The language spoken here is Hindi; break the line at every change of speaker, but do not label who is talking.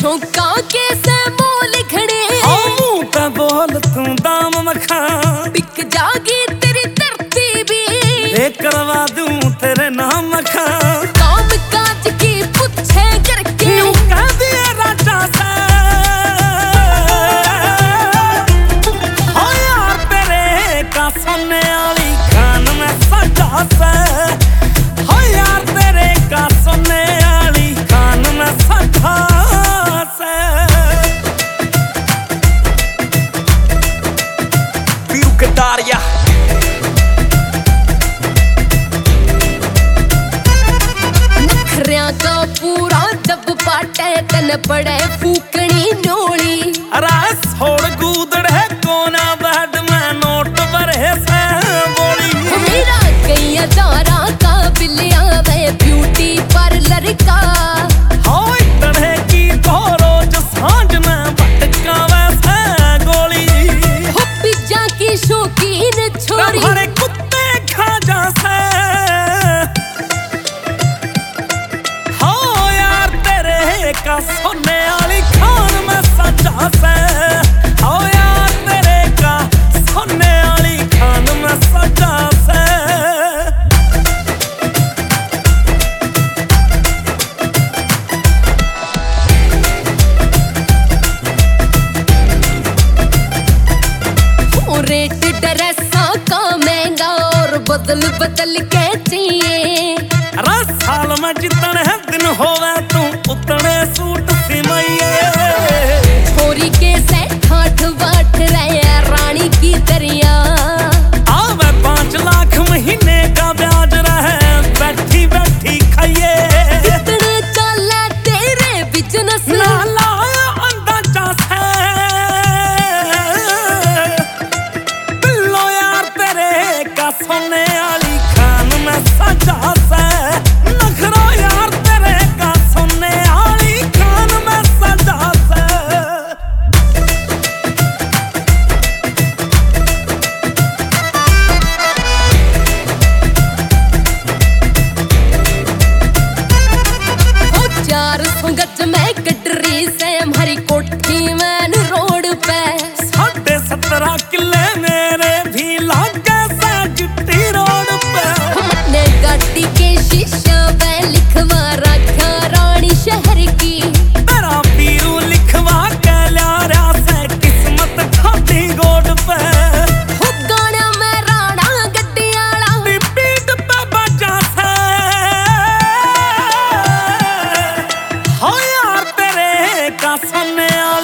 शौका के से मोल खड़े
मुंह पे बोल तू दाम मखा
बिक जागी तेरी धरती भी
करवा दूं तेरे नाम मखा
काम काज की पूछे करके
कह दिया राजा से हो यार तेरे का सोने वाली खान में सजा से हो यार तेरे का सोने वाली खान में सजा से
Biru Kadaria
नखरिया का पूरा जब पाटे तन पड़े फूकनी नोली
रास छोड़ गूदड़े कोना बैठ में नोट भरे से बोली
मेरा कई हजारा का बिलिया वे ब्यूटी पार्लर का
हो इतने की तो रोज सांझ में भटका वैसे गोली
हो पिज्जा की शौकीन छोरी
हमारे कुत्ते खा जा से हो यार तेरे का सोने वाली खान में सजा से हो यार तेरे का सोने वाली खान में सजा से
रेट ड्रेसा का महंगा और बदल बदल के चाहिए
साल में जितने दिन होवे तू उतने सूट सिमइए
छोरी के से ठाठ बाट रहे रानी की दरिया
आवे 5 लाख महीने का ब्याज रहे बैठी बैठी खाइए
इतने चले तेरे बिजनेस
ना लाया अंदाजा से बिल्लो यार तेरे का सोने वाली खान में सजा से नखरा यार तेरे का सोने वाली खान में सजा से
हो 400 गज में कटरी से हमारी कोठी मैन रोड पे
17.5 किले मेरे भी लागे से जिट्टी रोड पे
हमने गाड़ी के शीशा पे लिखवा रखा रानी शहर की
तेरा पीरू लिखवा के ल्यारा से किस्मत खाती गोड पे
हो गाना में राणा गड्डियाला
पीठ पे बजा से हो यार तेरे का सोने वाली